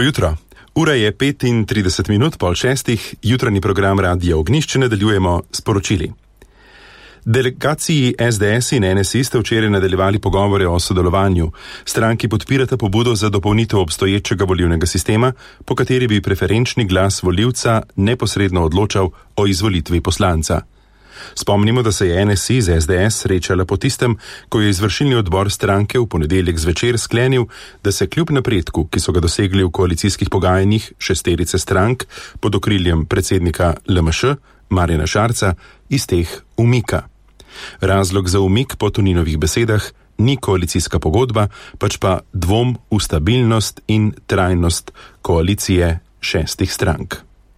Dobro jutro. Ura je 35 minut pol šestih, jutranji program Radia Ognjišče nadaljujemo s poročili. Delegaciji SDS in NSI ste včeraj nadaljevali pogovore o sodelovanju. Stranki podpirata pobudo za dopolnitev obstoječega volilnega sistema, po kateri bi preferenčni glas volivca neposredno odločal o izvolitvi poslanca. Spomnimo, da se je NSI z SDS srečala po tistem, ko je izvršilni odbor stranke v ponedeljek zvečer sklenil, da se kljub napredku, ki so ga dosegli v koalicijskih pogajanjih šesterice strank pod okriljem predsednika LMŠ, Marjana Šarca, iz teh umika. Razlog za umik po Toninovih besedah ni koalicijska pogodba, pač pa dvom v stabilnost in trajnost koalicije šestih strank.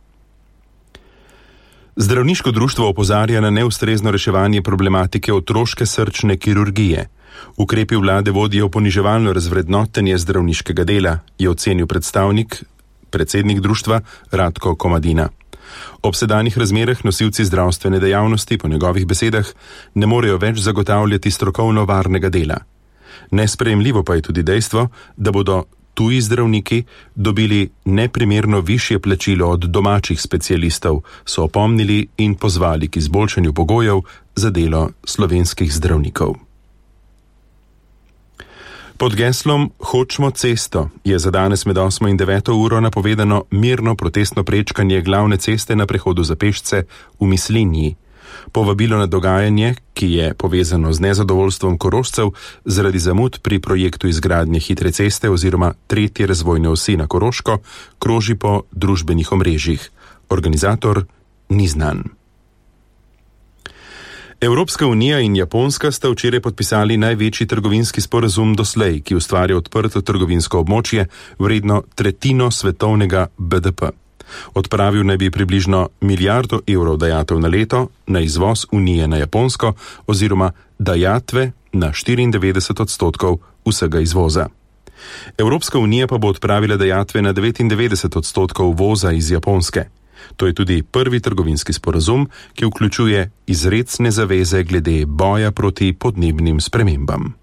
Zdravniško društvo opozarja na neustrezno reševanje problematike otroške srčne kirurgije. Ukrepi vlade vodijo v poniževalno razvrednotenje zdravniškega dela, je ocenil predsednik društva Radko Komadina. Ob sedanjih razmerah nosilci zdravstvene dejavnosti, po njegovih besedah, ne morejo več zagotavljati strokovno varnega dela. Nesprejemljivo pa je tudi dejstvo, da bodo tuji zdravniki dobili neprimerno višje plačilo od domačih specialistov, so opomnili in pozvali k izboljšanju pogojev za delo slovenskih zdravnikov. Pod geslom Hočmo cesto je za danes med 8 in 9 uro napovedano mirno protestno prečkanje glavne ceste na prehodu za pešce v Mislinji. Povabilo na dogajanje, ki je povezano z nezadovoljstvom Korošcev zaradi zamud pri projektu izgradnje hitre ceste oziroma tretje razvojne osi na Koroško, kroži po družbenih omrežjih. Organizator ni znan. Evropska unija in Japonska sta včeraj podpisali največji trgovinski sporazum doslej, ki ustvarja odprto trgovinsko območje vredno tretjino svetovnega BDP. Odpravil naj bi približno milijardo evrov dajatev na leto na izvoz Unije na Japonsko oziroma dajatve na 94% vsega izvoza. Evropska unija pa bo odpravila dajatve na 99% uvoza iz Japonske. To je tudi prvi trgovinski sporazum, ki vključuje izrecne zaveze glede boja proti podnebnim spremembam.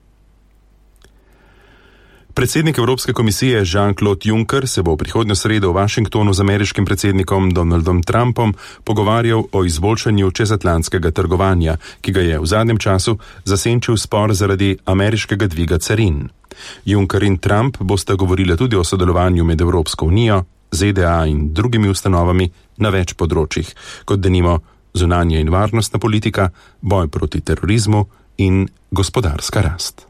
Predsednik Evropske komisije Jean-Claude Juncker se bo v prihodnjo sredo v Washingtonu z ameriškim predsednikom Donaldom Trumpom pogovarjal o izboljšanju čezatlantskega trgovanja, ki ga je v zadnjem času zasenčil spor zaradi ameriškega dviga carin. Juncker in Trump bosta govorila tudi o sodelovanju med Evropsko unijo, ZDA in drugimi ustanovami na več področjih, kot denimo zunanja in varnostna politika, boj proti terorizmu in gospodarska rast.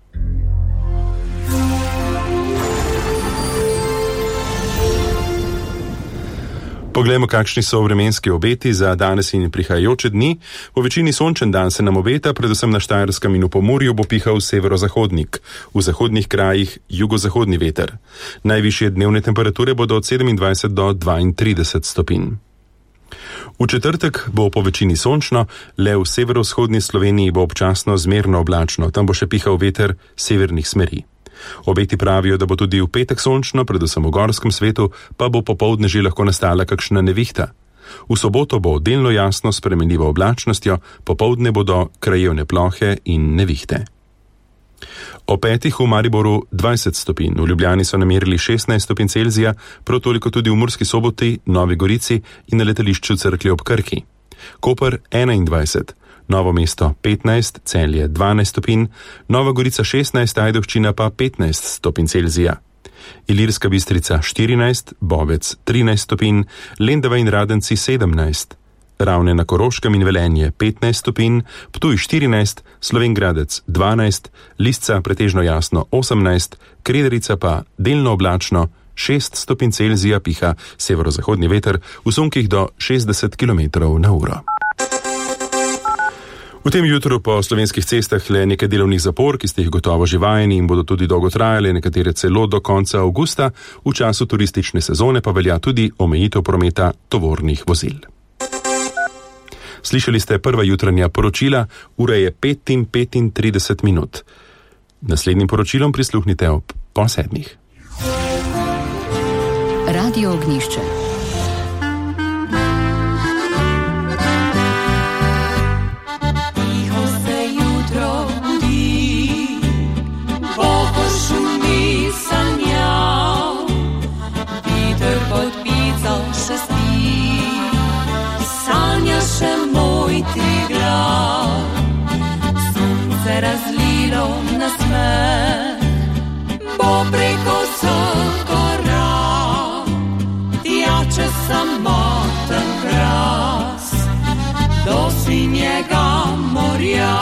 Poglejmo, kakšni so vremenski obeti za danes in prihajajoče dni. Po večini sončen dan se nam obeta, predvsem na Štajerskem in v Pomurju bo pihal severozahodnik, v zahodnih krajih jugozahodni veter. Najvišje dnevne temperature bodo od 27 do 32 stopinj. V četrtek bo po večini sončno, le v severovzhodni Sloveniji bo občasno zmerno oblačno, tam bo še pihal veter severnih smeri. Obeti pravijo, da bo tudi v petek sončno, predvsem v gorskem svetu, pa bo popoldne že lahko nastala kakšna nevihta. V soboto bo delno jasno s spremenljivo oblačnostjo, popoldne bodo krajevne plohe in nevihte. O petih v Mariboru 20 stopinj, v Ljubljani so namerili 16 stopinj Celzija, prav toliko tudi v Murski Soboti, Novi Gorici in na letališču Cerklje ob Krki. Koper 21, Novo mesto 15, Celje 12 stopinj, Nova Gorica 16, Ajdovščina pa 15 stopinj Celzija. Ilirska Bistrica 14, Bovec 13 stopinj, Lendava in Radenci 17, Ravne na Koroškem in Velenje 15 stopinj, Ptuj 14, Slovenj Gradec 12, Lisca pretežno jasno 18, Krederica pa delno oblačno 6 stopinj Celzija, piha severozahodni veter v sunkih do 60 km/h. V tem jutru po slovenskih cestah le nekaj delovnih zapor, ki ste jih gotovo že vajeni in bodo tudi dolgo trajale, nekatere celo do konca avgusta, v času turistične sezone pa velja tudi omejitev prometa tovornih vozil. Slišali ste prva jutranja poročila, ura je 5:35 minut. Naslednjim poročilom prisluhnite ob 6:30. Radio Ognjišče. Tjače samoten kras do sinjega morja,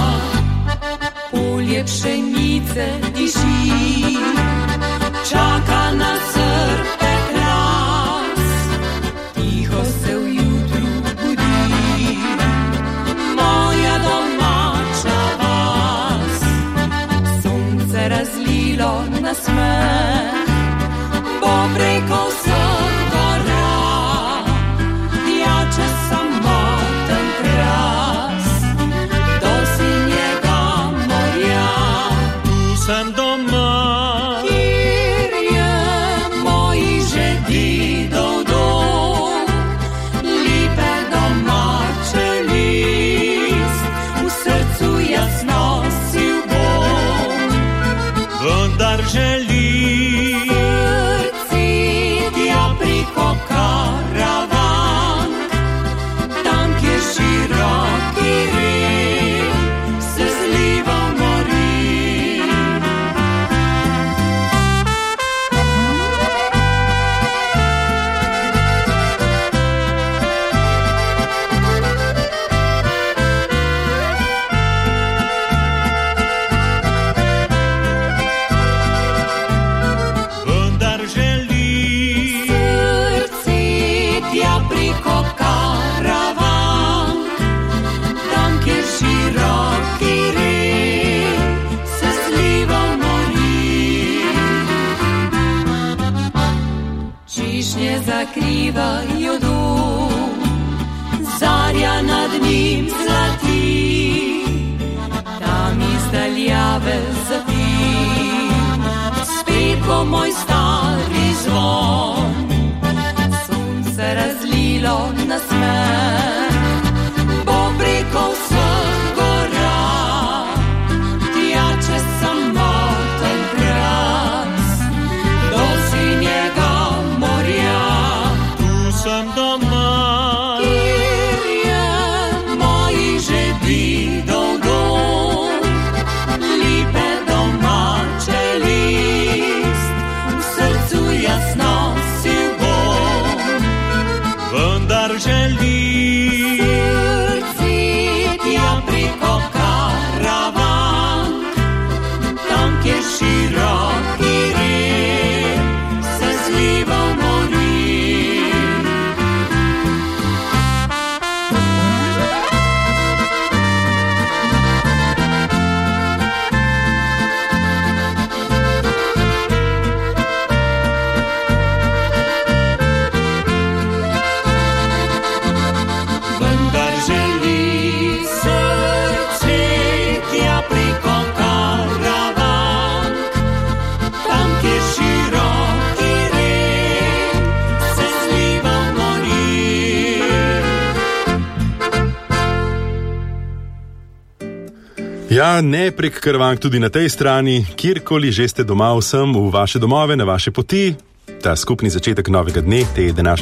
polje pšenice diši, čaka na srpe kras, tiho se v jutru budi, moja domača vas, sonce razlilo na smeh, bo preko vseh gora, tjače samoten kras do sinjega morja. Tu sem doma, kjer je moji žedidov dom, lipe domače list, v srcu jaz nosil bom, vendar želim preko karavan, tam, kjer široki rek se zliva v mori. vendar želim Preko karavan, tam, kjer široki rek se zliva v mori. Čišnje zakrivajo dom, zarja nad njim zlati, tam iz daljave zapi, spet bo moj stari zvon, se razlilo na smeh, bo preko vseh gora, tjače samoten kras do sinjega morja. Tu sem doma, Kjer je moji žedidov dom, lipe domače list, v srcu jaz nosil bom, vendar želim tja preko karavan, tam, kjer široki rek se zliva v mori. Vendar želi srce tja preko karavan, tam, kjer široki rek se zliva v mori. Ja, ne prek Karavank, tudi na tej strani, kjerkoli že ste doma, vsem v vaše domove, na vaše poti. Ta skupni začetek novega dne, te današnje